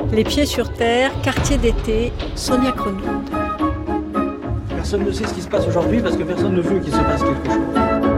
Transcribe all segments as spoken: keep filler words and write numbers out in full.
Les pieds sur terre, quartier d'été, Sonia Kronlund. Personne ne sait ce qui se passe aujourd'hui parce que personne ne veut qu'il se passe quelque chose.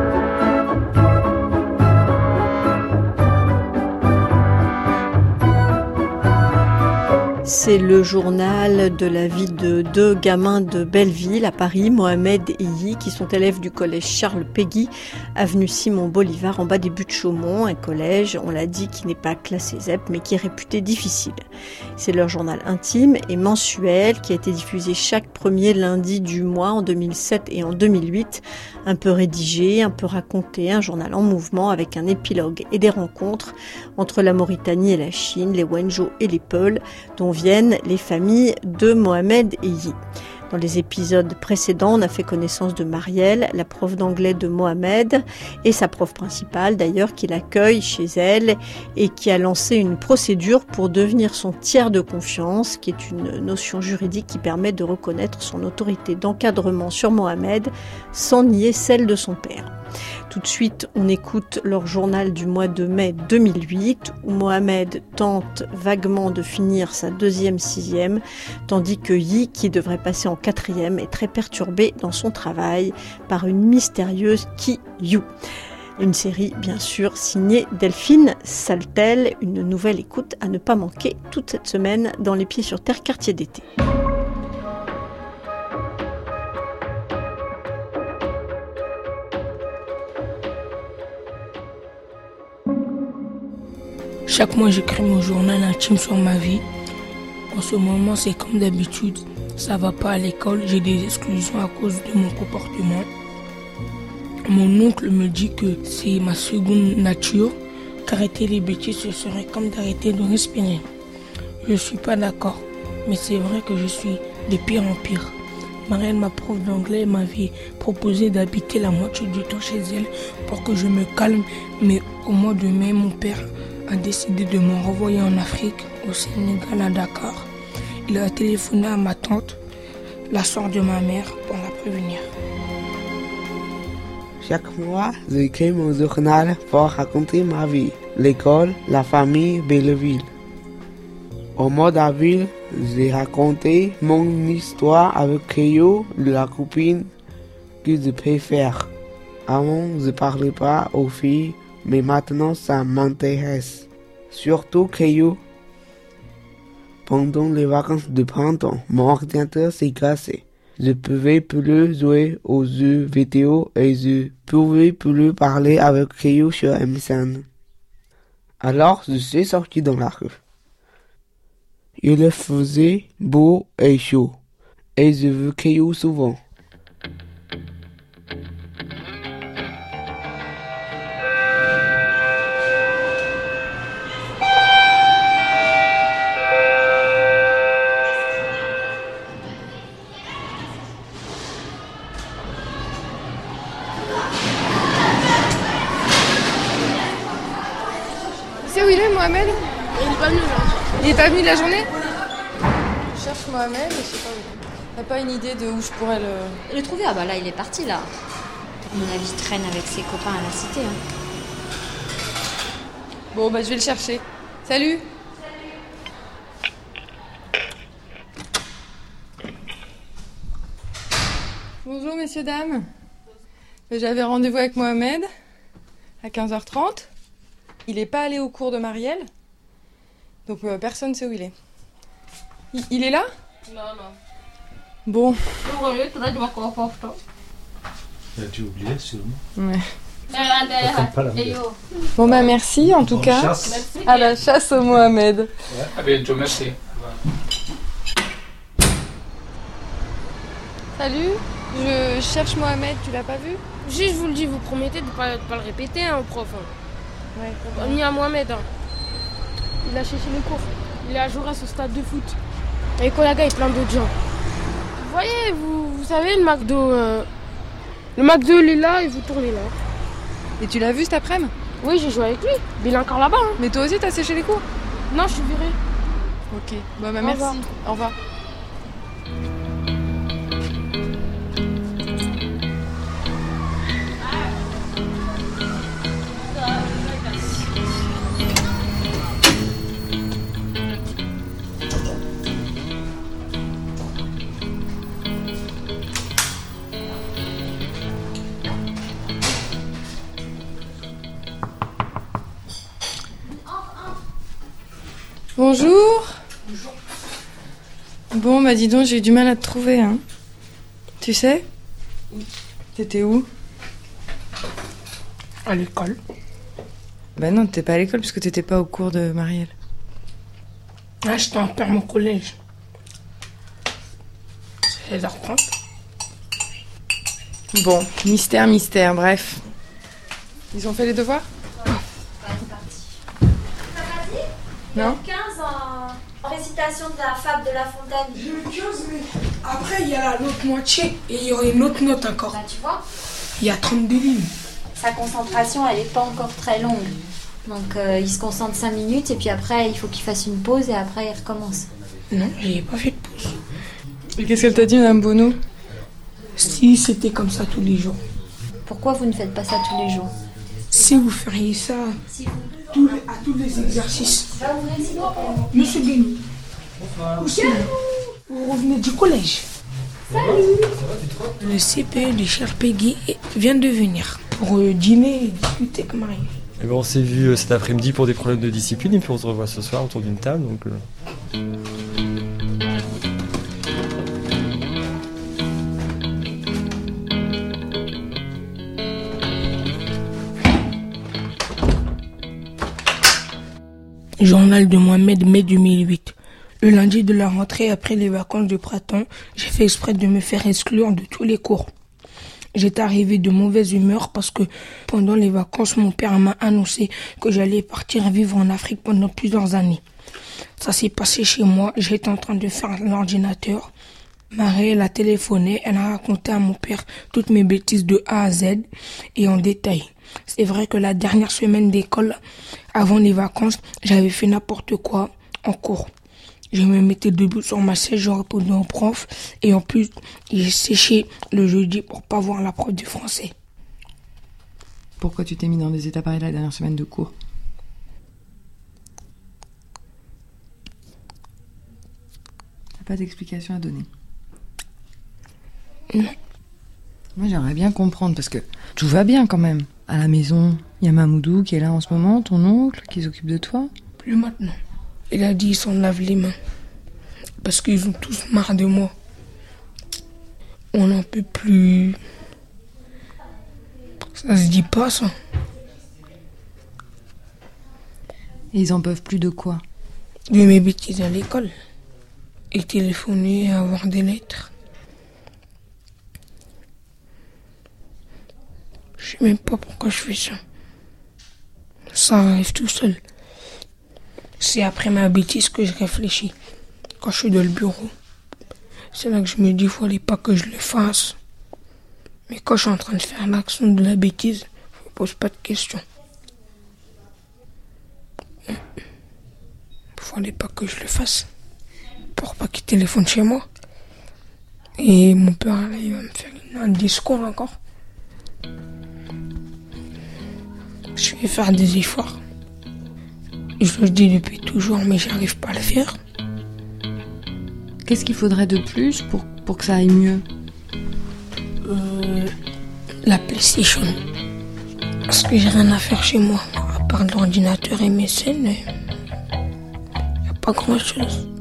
C'est le journal de la vie de deux gamins de Belleville à Paris, Mohamed et Yi, qui sont élèves du collège Charles Péguy, avenue Simon Bolivar, en bas des Buttes-Chaumont, un collège, on l'a dit, qui n'est pas classé Z E P, mais qui est réputé difficile. C'est leur journal intime et mensuel qui a été diffusé chaque premier lundi du mois en deux mille sept et en deux mille huit. Un peu rédigé, un peu raconté, un journal en mouvement avec un épilogue et des rencontres entre la Mauritanie et la Chine, les Wenzhou et les Peuls, dont viennent les familles de Mohamed et Yi. Dans les épisodes précédents, on a fait connaissance de Marielle, la prof d'anglais de Mohamed, et sa prof principale d'ailleurs, qui l'accueille chez elle et qui a lancé une procédure pour devenir son tiers de confiance, qui est une notion juridique qui permet de reconnaître son autorité d'encadrement sur Mohamed sans nier celle de son père. Tout de suite, on écoute leur journal du mois de mai deux mille huit, où Mohamed tente vaguement de finir sa deuxième sixième, tandis que Yi, qui devrait passer en quatrième, est très perturbé dans son travail par une mystérieuse Ki Yu. Une série, bien sûr, signée Delphine Saltel, une nouvelle écoute à ne pas manquer toute cette semaine dans Les Pieds sur Terre, quartier d'été. Chaque mois, j'écris mon journal intime sur ma vie. En ce moment, c'est comme d'habitude. Ça va pas à l'école, j'ai des exclusions à cause de mon comportement. Mon oncle me dit que c'est ma seconde nature, qu'arrêter les bêtises, ce serait comme d'arrêter de respirer. Je suis pas d'accord, mais c'est vrai que je suis de pire en pire. Marielle, ma prof d'anglais, m'avait proposé d'habiter la moitié du temps chez elle pour que je me calme, mais au mois de mai, mon père a décidé de me renvoyer en Afrique, au Sénégal, à Dakar. Il a téléphoné à ma tante, la soeur de ma mère, pour la prévenir. Chaque mois, j'écris mon journal pour raconter ma vie, l'école, la famille, Belleville. Au mois d'avril, j'ai raconté mon histoire avec Keyo, la copine que je préfère. Avant, je ne parlais pas aux filles, mais maintenant ça m'intéresse. Surtout Keyo. Pendant les vacances de printemps, mon ordinateur s'est cassé. Je pouvais plus jouer aux jeux vidéo et je pouvais plus parler avec Keyo sur M S N. Alors je suis sorti dans la rue. Il faisait beau et chaud, et je veux Keyo souvent. C'est où il est, Mohamed? Il n'est pas venu aujourd'hui. Il n'est pas venu de la journée? Je cherche Mohamed, mais je sais pas où. T'as pas une idée de où je pourrais le... Le trouver? Ah bah là, il est parti, là. À mon avis, il traîne avec ses copains à la cité. Hein. Bon, bah je vais le chercher. Salut! Bonjour, messieurs, dames. J'avais rendez-vous avec Mohamed à quinze heures trente. Il n'est pas allé au cours de Marielle. Donc euh, personne ne sait où il est. Il, il est là? Non, non. Bon. Tu oublié sûrement. Ouais. Pas la même. Bon bah merci en tout Bonne cas. chasse. Merci. À la chasse au Mohamed. Ouais. À bientôt, merci. Salut, je cherche Mohamed, tu l'as pas vu? Juste, je vous le dis, vous promettez de ne pas, de pas le répéter, hein, au prof. Hein. Ouais. Ni à Mohamed. Hein. Il a cherché les cours. Il est à Jaurès au stade de foot. Avec Olaga et plein d'autres gens. Vous voyez, vous, vous savez, le McDo. Euh, le McDo, il est là et vous tournez là. Et tu l'as vu cet après-midi? Oui, j'ai joué avec lui. Mais il est encore là-bas. Hein. Mais toi aussi, t'as séché les cours? Non, je suis virée. Ok, bon, bah Au merci. revoir. Au revoir. Bonjour. Bonjour. Bon, bah dis donc, j'ai eu du mal à te trouver, hein. Tu sais ? Oui. T'étais où ? À l'école. Bah non, t'étais pas à l'école parce que t'étais pas au cours de Marielle. Ah, j'étais en perme au collège. C'est seize heures trente. Bon, mystère, mystère, bref. Ils ont fait les devoirs ? Non ? quinze en... en récitation de la fable de La Fontaine. J'ai eu quinze, mais après il y a l'autre moitié et il y aura une autre note encore. Là, tu vois ? Il y a trente-deux lignes. Sa concentration, elle est pas encore très longue. Donc euh, il se concentre cinq minutes et puis après il faut qu'il fasse une pause et après il recommence. Non, j'ai pas fait de pause. Et qu'est-ce qu'elle t'a dit, Madame Bonneau ? Si c'était comme ça tous les jours. Pourquoi vous ne faites pas ça tous les jours ? Si vous feriez ça Si vous... tous les, à tous les exercices. Va ouvrir s'il vous plaît. Monsieur Guénou. Aussi, vous revenez du collège. Salut. Le C P E de Charles Peggy vient de venir pour euh, dîner et discuter avec Marie. Et ben on s'est vu euh, cet après-midi pour des problèmes de discipline et puis on se revoit ce soir autour d'une table. Donc, euh... Journal de Mohamed, mai deux mille huit. Le lundi de la rentrée après les vacances de printemps, j'ai fait exprès de me faire exclure de tous les cours. J'étais arrivé de mauvaise humeur parce que pendant les vacances, mon père m'a annoncé que j'allais partir vivre en Afrique pendant plusieurs années. Ça s'est passé chez moi, j'étais en train de faire l'ordinateur. Marie, elle a téléphoné, elle a raconté à mon père toutes mes bêtises de A à Z et en détail. C'est vrai que la dernière semaine d'école, avant les vacances, j'avais fait n'importe quoi en cours. Je me mettais debout sur ma chaise, je répondais au prof et en plus, j'ai séché le jeudi pour pas voir la prof de français. Pourquoi tu t'es mis dans des états pareils la dernière semaine de cours ? T'as pas d'explication à donner ? Non. Moi, j'aimerais bien comprendre parce que tout va bien quand même. À la maison, il y a Mamoudou qui est là en ce moment, ton oncle, qui s'occupe de toi. Plus maintenant. Il a dit qu'ils s'en lavent les mains. Parce qu'ils ont tous marre de moi. On n'en peut plus. Ça se dit pas, ça. Et ils en peuvent plus de quoi ? De mes bêtises à l'école. Et téléphoner et avoir des lettres. Je sais même pas pourquoi je fais ça. Ça arrive tout seul. C'est après ma bêtise que je réfléchis. Quand je suis dans le bureau. C'est là que je me dis, il fallait pas que je le fasse. Mais quand je suis en train de faire l'action de la bêtise, je me pose pas de questions. Il fallait pas que je le fasse. Pour pas qu'il téléphone chez moi. Et mon père, là, il va me faire un discours encore. Je vais faire des efforts. Je le dis depuis toujours, mais j'arrive pas à le faire. Qu'est-ce qu'il faudrait de plus pour, pour que ça aille mieux ? euh, La PlayStation. Parce que j'ai rien à faire chez moi. À part l'ordinateur et mes scènes, il n'y a pas grand-chose.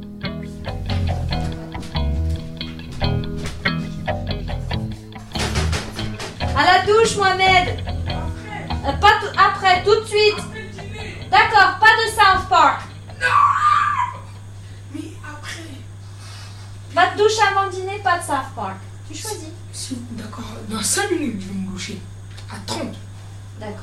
À la douche, Mohamed. Euh, pas tout, après, tout de suite. D'accord, pas de South Park. Non. Mais après. Pas de douche avant le dîner, pas de South Park. Tu choisis. Si, d'accord. Dans cinq minutes, je vais me doucher. À trente. D'accord.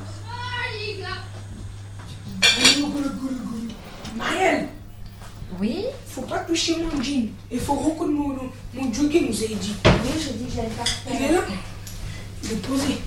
Marielle. Oui. Faut pas toucher mon jean. Il faut recoudre mon, mon jogging, vous avez dit. Oui, j'ai dit que j'allais faire ça. Il est là. Il est posé.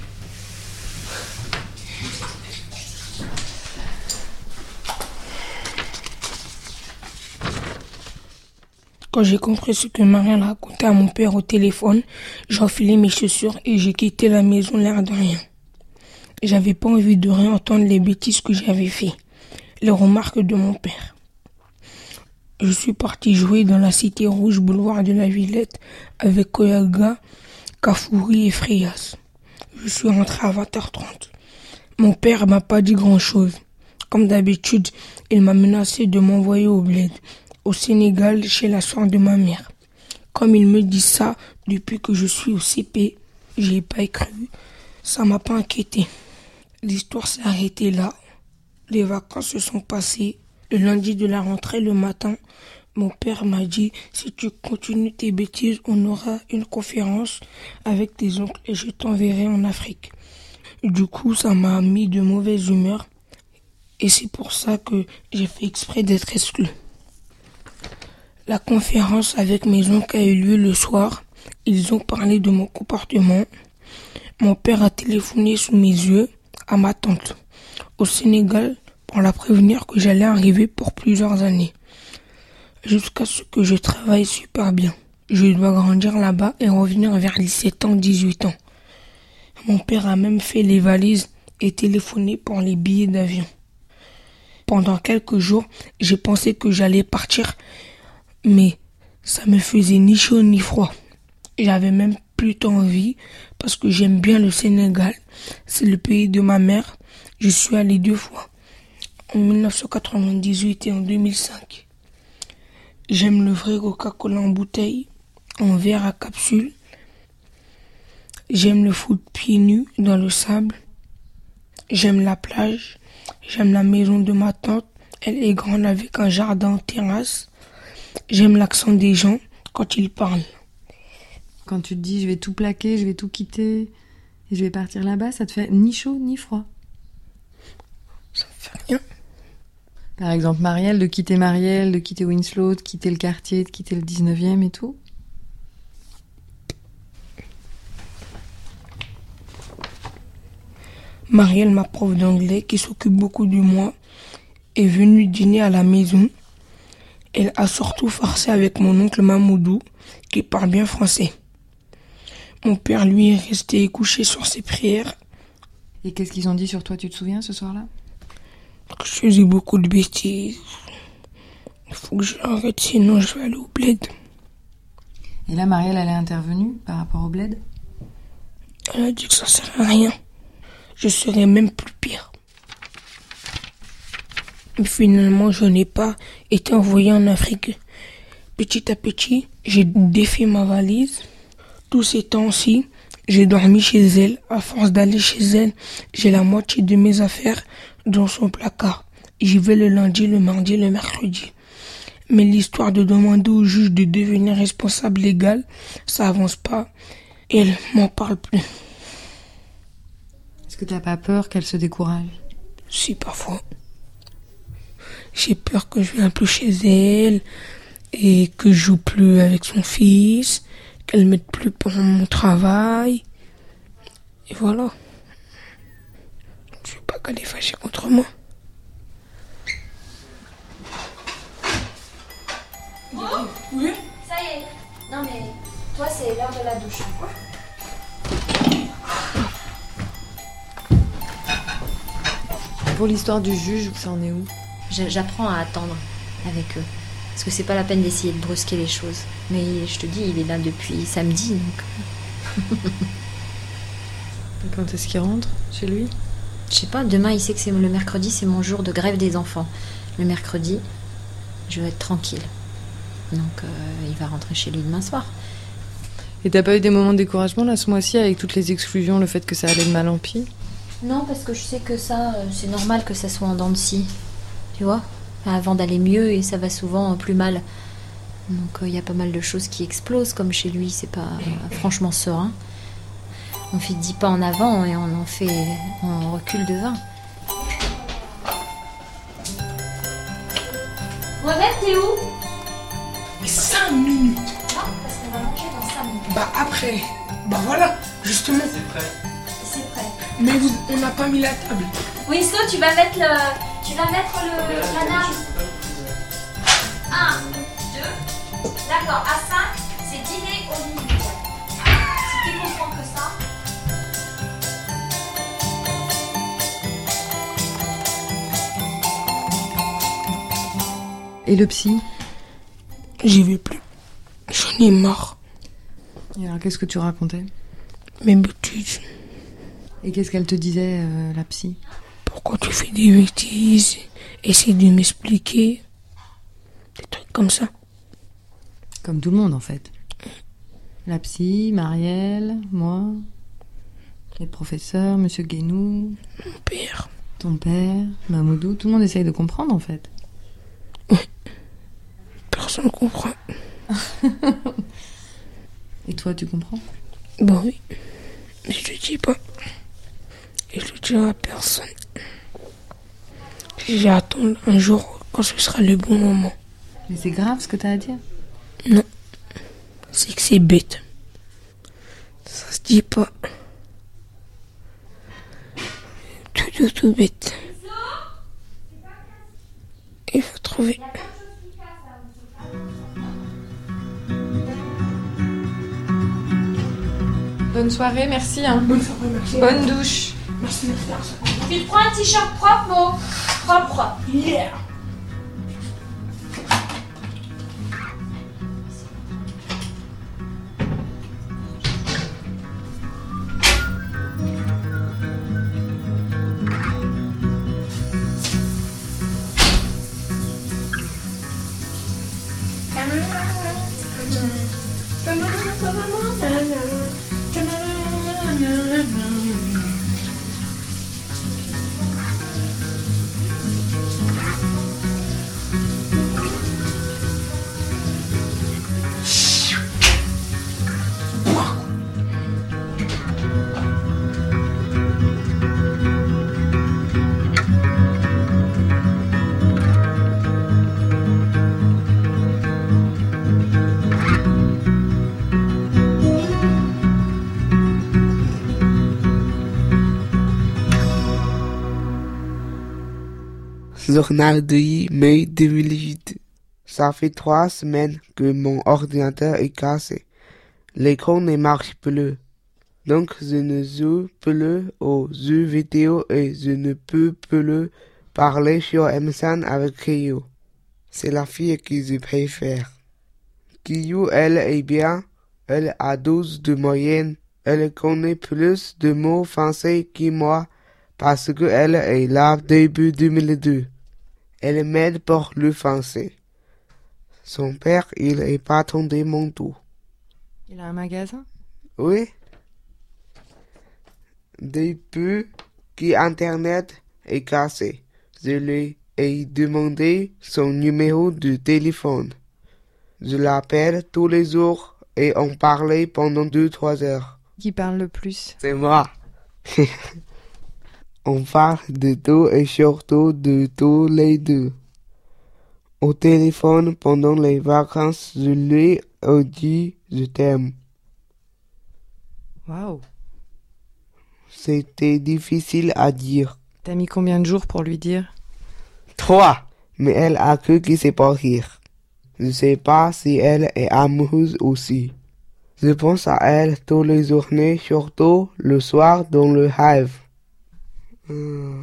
Quand j'ai compris ce que Marielle racontait à mon père au téléphone, j'ai enfilé mes chaussures et j'ai quitté la maison l'air de rien. J'avais pas envie de réentendre les bêtises que j'avais fait, les remarques de mon père. Je suis parti jouer dans la cité rouge boulevard de la Villette avec Koyaga, Kafouri et Freyas. Je suis rentré à vingt heures trente. Mon père m'a pas dit grand chose. Comme d'habitude, il m'a menacé de m'envoyer au bled, au Sénégal, chez la soeur de ma mère. Comme il me dit ça depuis que je suis au C P, j'y ai pas cru. Ça m'a pas inquiété. L'histoire s'est arrêtée là. Les vacances se sont passées. Le lundi de la rentrée, le matin, mon père m'a dit « Si tu continues tes bêtises, on aura une conférence avec tes oncles et je t'enverrai en Afrique. » Du coup, ça m'a mis de mauvaise humeur et c'est pour ça que j'ai fait exprès d'être exclu. La conférence avec mes oncles a eu lieu le soir. Ils ont parlé de mon comportement. Mon père a téléphoné sous mes yeux à ma tante au Sénégal pour la prévenir que j'allais arriver pour plusieurs années. Jusqu'à ce que je travaille super bien. Je dois grandir là-bas et revenir vers dix-sept ans, dix-huit ans. Mon père a même fait les valises et téléphoné pour les billets d'avion. Pendant quelques jours, j'ai pensé que j'allais partir, mais ça me faisait ni chaud ni froid. J'avais même plutôt envie parce que j'aime bien le Sénégal. C'est le pays de ma mère. Je suis allé deux fois, en dix-neuf cent quatre-vingt-dix-huit et en deux mille cinq. J'aime le vrai Coca-Cola en bouteille, en verre à capsule. J'aime le foot pieds nus dans le sable. J'aime la plage. J'aime la maison de ma tante. Elle est grande avec un jardin en terrasse. J'aime l'accent des gens quand ils parlent. Quand tu te dis je vais tout plaquer, je vais tout quitter et je vais partir là-bas, ça te fait ni chaud ni froid? Ça me fait rien. Par exemple, Marielle, de quitter Marielle, de quitter Winslow, de quitter le quartier, de quitter le dix-neuvième et tout. Marielle, ma prof d'anglais, qui s'occupe beaucoup de moi, est venue dîner à la maison. Elle a surtout farcé avec mon oncle Mamoudou, qui parle bien français. Mon père, lui, est resté couché sur ses prières. Et qu'est-ce qu'ils ont dit sur toi, tu te souviens, ce soir-là? Que je faisais beaucoup de bêtises. Il faut que je l'arrête, sinon je vais aller au bled. Et là, Marielle, elle est intervenue par rapport au bled? Elle a dit que ça sert à rien. Je serais même plus pire. Mais finalement, je n'ai pas été envoyé en Afrique. Petit à petit, j'ai défait ma valise. Tous ces temps-ci, j'ai dormi chez elle. À force d'aller chez elle, j'ai la moitié de mes affaires dans son placard. J'y vais le lundi, le mardi, le mercredi. Mais l'histoire de demander au juge de devenir responsable légal, ça avance pas. Elle m'en parle plus. Est-ce que t'as pas peur qu'elle se décourage? Si, parfois. J'ai peur que je vienne plus chez elle et que je joue plus avec son fils, qu'elle m'aide plus pour mon travail. Et voilà. Je veux pas qu'elle est fâchée contre moi. Oh oui. Ça y est. Non mais, toi c'est l'heure de la douche. Pour l'histoire du juge, ça en est où? J'apprends à attendre avec eux. Parce que c'est pas la peine d'essayer de brusquer les choses. Mais je te dis, il est là depuis samedi, donc... Et quand est-ce qu'il rentre chez lui? Je sais pas, demain il sait que c'est le mercredi, c'est mon jour de grève des enfants. Le mercredi, je vais être tranquille. Donc euh, il va rentrer chez lui demain soir. Et t'as pas eu des moments de découragement là ce mois-ci avec toutes les exclusions, le fait que ça allait de mal en pis? Non, parce que je sais que ça, euh, c'est normal que ça soit en dents de scie. Tu vois, avant d'aller mieux et ça va souvent plus mal. Donc il euh, y a pas mal de choses qui explosent comme chez lui, c'est pas euh, franchement serein. On fait dix pas en avant et on en fait on recule de vingt. Mohamed, t'es où? Mais cinq minutes. Non, parce qu'on va manger dans cinq minutes. Bah après, bah voilà, justement. C'est prêt. C'est prêt. Mais vous, on n'a pas mis la table. Winslow, tu vas mettre le, tu vas mettre le, la nappe. Un, deux, d'accord. À cinq, c'est dîner au lit. Si tu comprends que ça. Et le psy? J'y vais plus. J'en ai marre. Et alors qu'est-ce que tu racontais? Mes bêtises. Et qu'est-ce qu'elle te disait, euh, la psy? Pour pourquoi tu fais des bêtises, essaie de m'expliquer, des trucs comme ça. Comme tout le monde en fait. La psy, Marielle, moi, les professeurs, Monsieur Guénou, Mon père. ton père, Mamoudou, tout le monde essaye de comprendre en fait. Personne ne comprend. Et toi, tu comprends? Bah oui, mais je le dis pas. Et je le dirai à personne. J'attends un jour quand ce sera le bon moment. Mais c'est grave ce que t'as à dire. Non, c'est que c'est bête. Ça se dit pas. Tout, tout, tout bête. Il faut trouver. Bonne soirée, merci. Hein. Bonne soirée, merci. Bonne douche. Merci, merci. Tu te prends un t-shirt propre, Mo? Propre. Yeah. Journal de mai deux mille huit. Ça fait trois semaines que mon ordinateur est cassé. L'écran ne marche plus. Donc je ne joue plus aux jeux vidéo et je ne peux plus parler sur M S N avec Kiyo. C'est la fille que je préfère. Kiyo, elle est bien. Elle a douze de moyenne. Elle connaît plus de mots français que moi parce qu'elle est là début deux mille deux. Elle m'aide pour le français. Son père, il est patron de mon tout. Il a un magasin? Oui. Depuis que Internet est cassé, je lui ai demandé son numéro de téléphone. Je l'appelle tous les jours et on parlait pendant deux, trois heures. Qui parle le plus? C'est moi. On parle de tout et surtout de tous les deux. Au téléphone, pendant les vacances, je lui ai dit « je t'aime ». Waouh. C'était difficile à dire. T'as mis combien de jours pour lui dire? Trois. Mais elle a cru que c'est pour rire. Je sais pas si elle est amoureuse aussi. Je pense à elle tous les journées, surtout le soir dans le rêve. Hum.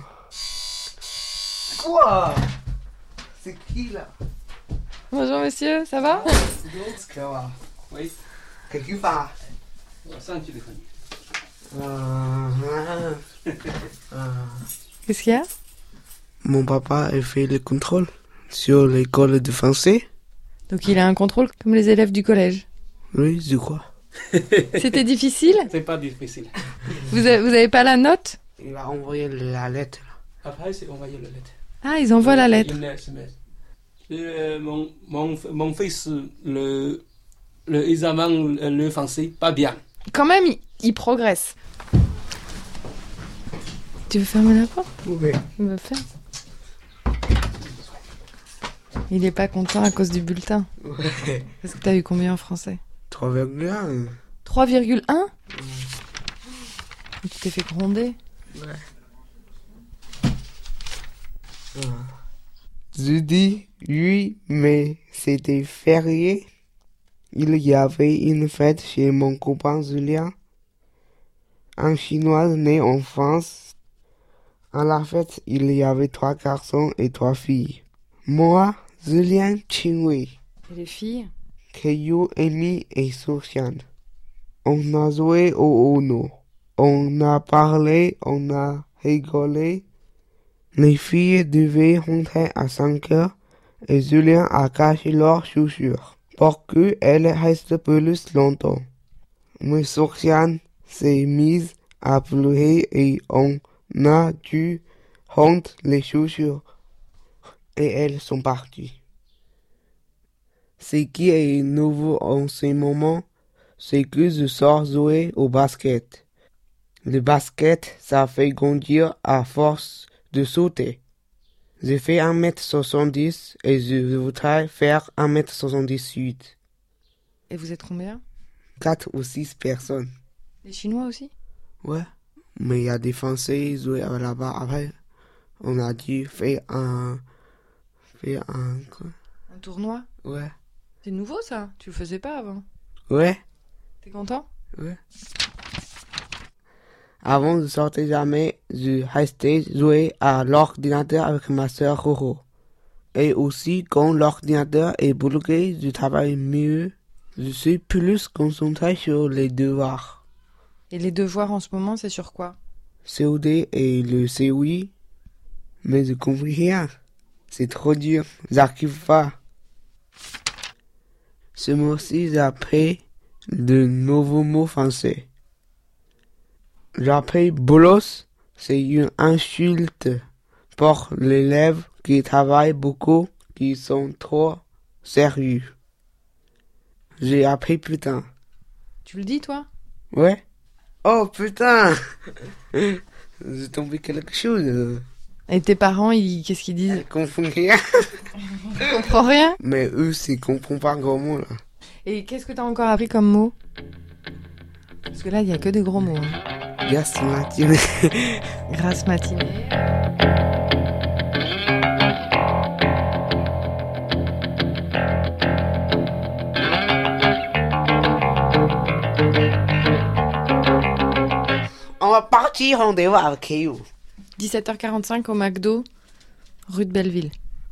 Quoi? C'est qui là? Bonjour monsieur, ça va? Oui. Qu'est-ce que tu fais? Ça, un téléphone. Ah, ah, ah. Qu'est-ce qu'il y a? Mon papa a fait le contrôle sur l'école de français. Donc il a un contrôle comme les élèves du collège. Oui, je crois. C'était difficile? C'est pas difficile. Vous avez, vous avez pas la note? Il a envoyé la lettre. Après, c'est envoyer la lettre. Ah, ils envoient la lettre. Une S M S. Euh, mon, mon, mon fils, le, le examen, le, le français, pas bien. Quand même, il, il progresse. Tu veux fermer la porte? Oui. Il veut faire. Il est pas content à cause du bulletin. Ouais. Parce que t'as eu combien en français? trois virgule un. trois virgule un? Tu t'es fait gronder? Ouais. Je dis oui, mais c'était férié. Il y avait une fête chez mon copain Julien, un Chinois né en France. À la fête, il y avait trois garçons et trois filles. Moi, Julien, Chingwei, Et les filles? Keyu, Amy et Sofiane. On a joué au Uno. On a parlé, on a rigolé. Les filles devaient rentrer à cinq heures et Julien a caché leurs chaussures pour qu'elles restent plus longtemps. Mais Sofiane s'est mise à pleurer et on a dû rendre les chaussures et elles sont parties. Ce qui est nouveau en ce moment, c'est que je sors jouer au basket. Le basket, ça fait grandir à force de sauter. J'ai fait un mètre soixante-dix et je voudrais faire un mètre soixante-dix-huit. Et vous êtes combien? Quatre ou six personnes. Les Chinois aussi? Ouais. Mais il y a des Français joués là-bas. Après, on a dû faire un... Faire un... Quoi? Un tournoi? Ouais. C'est nouveau ça? Tu le faisais pas avant? Ouais. T'es content? Ouais. Avant de sortir jamais, je restais jouer à l'ordinateur avec ma sœur Roro. Et aussi, quand l'ordinateur est bloqué, je travaille mieux. Je suis plus concentré sur les devoirs. Et les devoirs en ce moment, c'est sur quoi? C O D et le C O I. Mais je comprends rien. C'est trop dur. J'arrive pas. Ce mois-ci, j'ai appris de nouveaux mots français. J'ai appris bolos, c'est une insulte pour l'élève qui travaille beaucoup, qui sont trop sérieux. J'ai appris putain. Tu le dis, toi? Ouais. Oh putain. J'ai tombé quelque chose. Et tes parents, ils... qu'est-ce qu'ils disent? Ils comprennent rien. Ils comprennent rien? Mais eux, ils comprennent pas gros mots, là. Et qu'est-ce que t'as encore appris comme mots? Parce que là, il n'y a que des gros mots. Hein. Grasse matinée. Grasse matinée. On va partir rendez-vous avec Kéo. dix-sept heures quarante-cinq au McDo, rue de Belleville.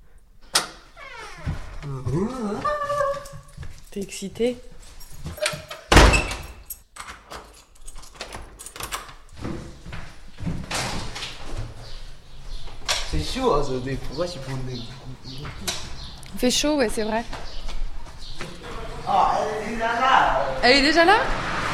T'es excité? C'est chaud aujourd'hui, pourquoi tu prends des... Il fait chaud, ouais, c'est vrai. Oh, elle est déjà là. Elle est déjà là?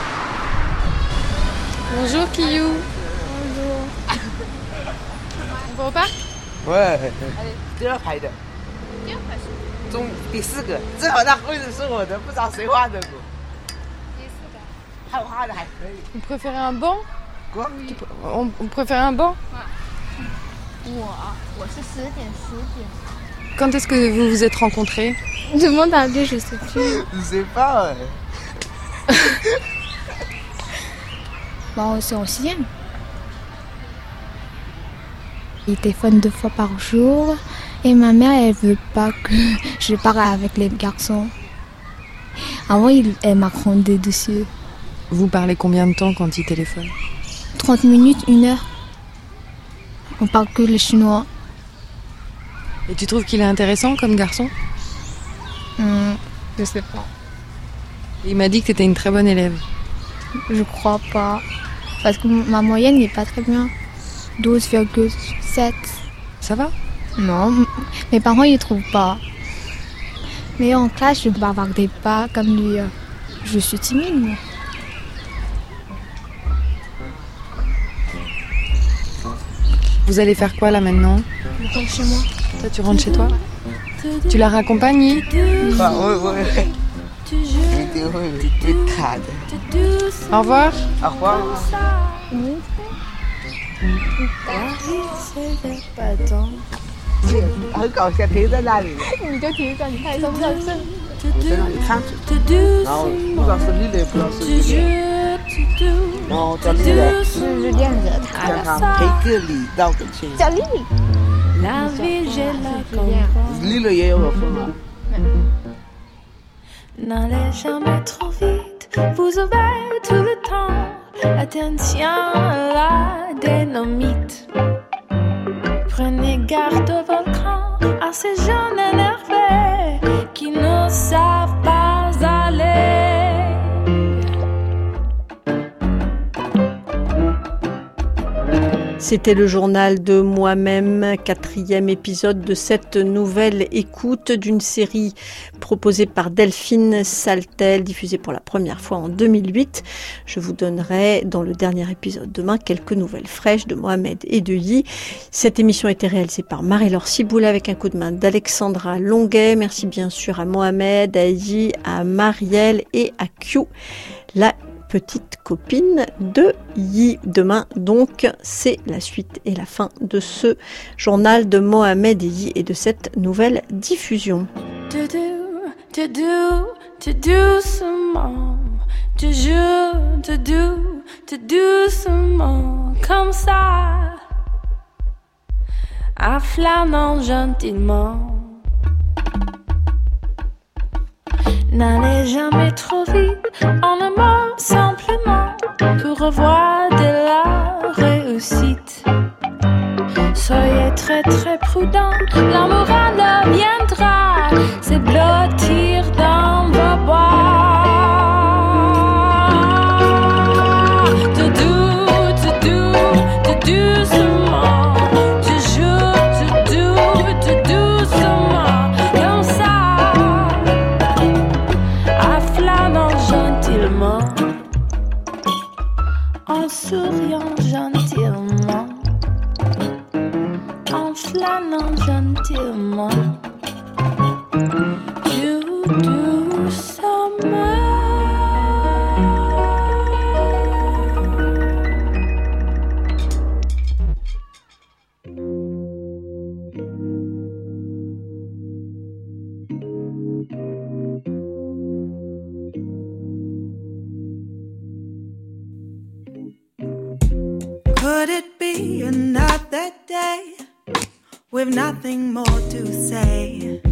Bonjour, Kiyou. Bonjour. On va au parc? Ouais. Allez. 第二排的。 第二排是？ 中第四个，最好那位置是我的，不知道谁画的。 第四个。 他画的还可以。 Vous préférez un banc? Quoi? On, on préfère un banc? 我我是十点十点。 Quand est-ce que vous vous êtes rencontrés? Demande à lui, je sais plus. Je sais pas. Ouais. Bon, c'est en sixième. Il téléphone deux fois par jour et ma mère, elle veut pas que je parle avec les garçons. Avant, il, elle m'a grondé dessus. Vous parlez combien de temps quand il téléphone? trente minutes, une heure. On parle que le chinois. Et tu trouves qu'il est intéressant comme garçon? Hum, je sais pas. Il m'a dit que t'étais une très bonne élève. Je crois pas. Parce que ma moyenne n'est pas très bien. douze virgule sept. Ça va? Non, mes parents ils trouvent pas. Mais en classe, je ne bavardais pas comme lui. Je suis timide, moi. Vous allez faire quoi là maintenant? Je rentre chez moi. Toi, tu rentres chez toi? Tu l'as raccompagné? Bah ouais, ouais. J'étais heureux, j'étais crade. Au revoir. Au revoir. 很搞笑，停在那里。 你就停在，你看你上不上正？ 我在那里看着，然后不知道是绿的，不知道是绿的，然后叫绿的， 是恋着他叫的。 他赔个礼道个歉。 叫丽丽。 绿的也有我份啊。 N'allez jamais trop vite, vous aurez tout le temps. Attention à la dynamite. Prenez garde au volcan, à ces jeunes énervés qui ne savent pas aller. C'était le journal de moi-même, quatrième épisode de cette nouvelle écoute d'une série proposée par Delphine Saltel, diffusée pour la première fois en deux mille huit. Je vous donnerai dans le dernier épisode demain quelques nouvelles fraîches de Mohamed et de Yi. Cette émission a été réalisée par Marie-Laure Ciboula avec un coup de main d'Alexandra Longuet. Merci bien sûr à Mohamed, à Yi, à Marielle et à Q, la petite copine de Yi. Demain, donc, c'est la suite et la fin de ce journal de Mohamed et Yi et de cette nouvelle diffusion. To do, to do, to doucement, toujours, to do, to doucement, comme ça, en flânant gentiment. N'allez jamais trop vite, en un mot simplement, pour revoir de la réussite. Soyez très très prudent, l'amour en viendra, c'est blottir dans vos bois. To do, to do, to doucement, toujours, to do, to doucement, comme ça, à flânant gentiment, en souriant gentiment, en flânant gentiment, tout doucement. Could it be another day with nothing more to say?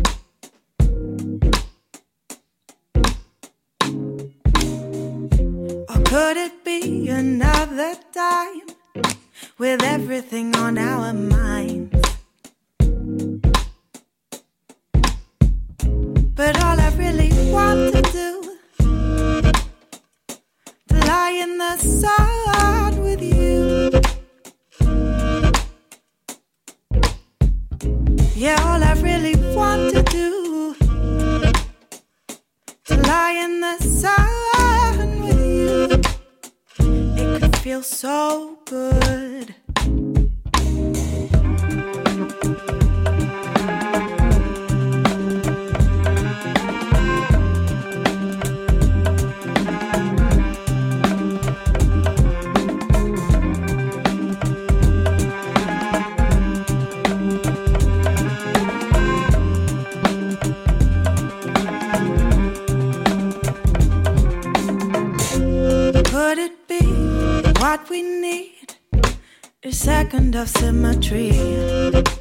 Or could it be another time with everything on our minds? But all I really want to do, to lie in the sun with you. Yeah, all I really want to do, to lie in the sun with you. It could feel so good. Could it be what we need? A second of symmetry.